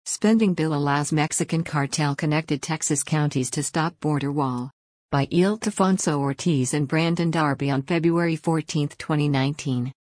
Spending bill allows Mexican cartel-connected Texas counties to stop border wall. By Ildefonso Ortiz and Brandon Darby on February 14, 2019.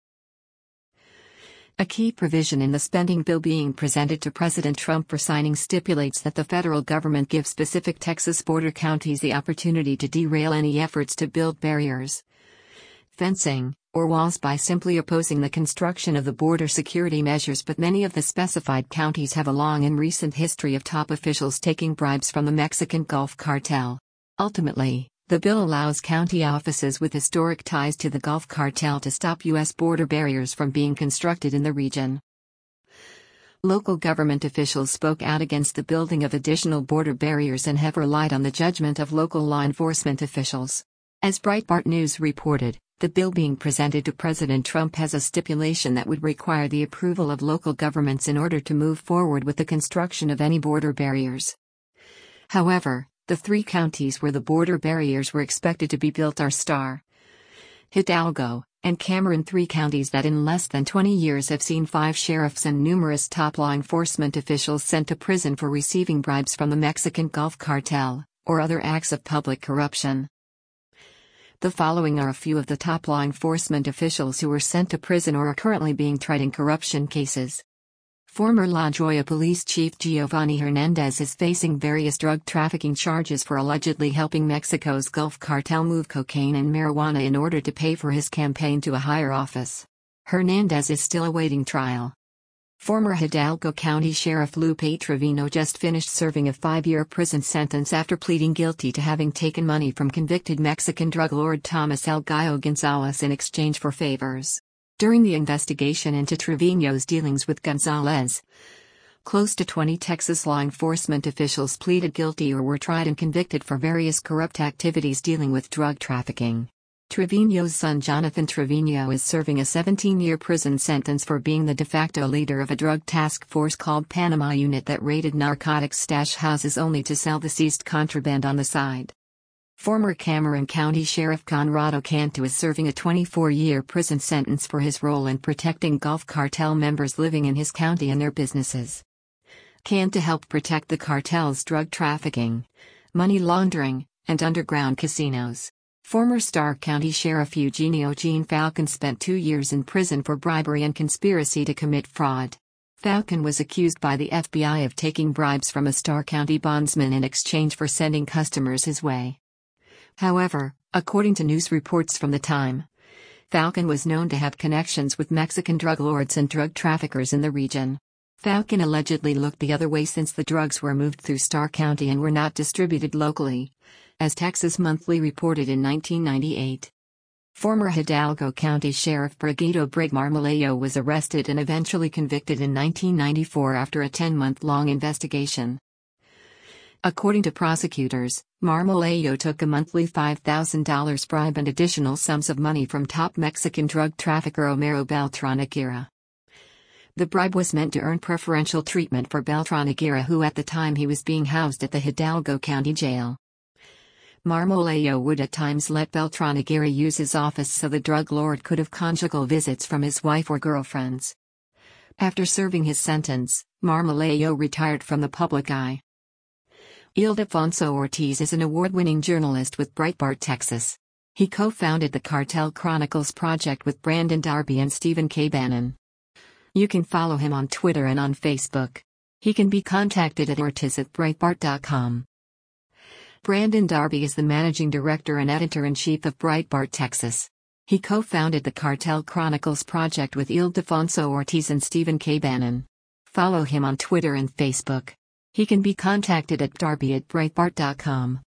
A key provision in the spending bill being presented to President Trump for signing stipulates that the federal government give specific Texas border counties the opportunity to derail any efforts to build barriers, fencing, or walls by simply opposing the construction of the border security measures, but many of the specified counties have a long and recent history of top officials taking bribes from the Mexican Gulf Cartel. Ultimately, the bill allows county offices with historic ties to the Gulf Cartel to stop U.S. border barriers from being constructed in the region. Local government officials spoke out against the building of additional border barriers and have relied on the judgment of local law enforcement officials. As Breitbart News reported, the bill being presented to President Trump has a stipulation that would require the approval of local governments in order to move forward with the construction of any border barriers. However, the three counties where the border barriers were expected to be built are Star, Hidalgo, and Cameron, three counties that in less than 20 years have seen 5 sheriffs and numerous top law enforcement officials sent to prison for receiving bribes from the Mexican Gulf Cartel, or other acts of public corruption. The following are a few of the top law enforcement officials who were sent to prison or are currently being tried in corruption cases. Former La Joya Police Chief Giovanni Hernandez is facing various drug trafficking charges for allegedly helping Mexico's Gulf Cartel move cocaine and marijuana in order to pay for his campaign to a higher office. Hernandez is still awaiting trial. Former Hidalgo County Sheriff Lupe Trevino just finished serving a 5-year prison sentence after pleading guilty to having taken money from convicted Mexican drug lord Thomas El Gallo Gonzalez in exchange for favors. During the investigation into Trevino's dealings with Gonzalez, close to 20 Texas law enforcement officials pleaded guilty or were tried and convicted for various corrupt activities dealing with drug trafficking. Trevino's son Jonathan Trevino is serving a 17-year prison sentence for being the de facto leader of a drug task force called Panama Unit that raided narcotics stash houses only to sell the seized contraband on the side. Former Cameron County Sheriff Conrado Cantu is serving a 24-year prison sentence for his role in protecting Gulf Cartel members living in his county and their businesses. Cantu helped protect the cartel's drug trafficking, money laundering, and underground casinos. Former Starr County Sheriff Eugenio Jean Falcon spent 2 years in prison for bribery and conspiracy to commit fraud. Falcon was accused by the FBI of taking bribes from a Starr County bondsman in exchange for sending customers his way. However, according to news reports from the time, Falcon was known to have connections with Mexican drug lords and drug traffickers in the region. Falcon allegedly looked the other way since the drugs were moved through Starr County and were not distributed locally, as Texas Monthly reported in 1998. Former Hidalgo County Sheriff Brigito Brig Marmolejo was arrested and eventually convicted in 1994 after a 10-month-long investigation. According to prosecutors, Marmolejo took a monthly $5,000 bribe and additional sums of money from top Mexican drug trafficker Homero Beltran Aguirre. The bribe was meant to earn preferential treatment for Beltran Aguirre, who at the time he was being housed at the Hidalgo County Jail. Marmolejo would at times let Beltran Aguirre use his office so the drug lord could have conjugal visits from his wife or girlfriends. After serving his sentence, Marmolejo retired from the public eye. Ildefonso Ortiz is an award-winning journalist with Breitbart, Texas. He co-founded the Cartel Chronicles project with Brandon Darby and Stephen K. Bannon. You can follow him on Twitter and on Facebook. He can be contacted at ortiz@breitbart.com. Brandon Darby is the managing director and editor-in-chief of Breitbart, Texas. He co-founded the Cartel Chronicles project with Ildefonso Ortiz and Stephen K. Bannon. Follow him on Twitter and Facebook. He can be contacted at darby@breitbart.com.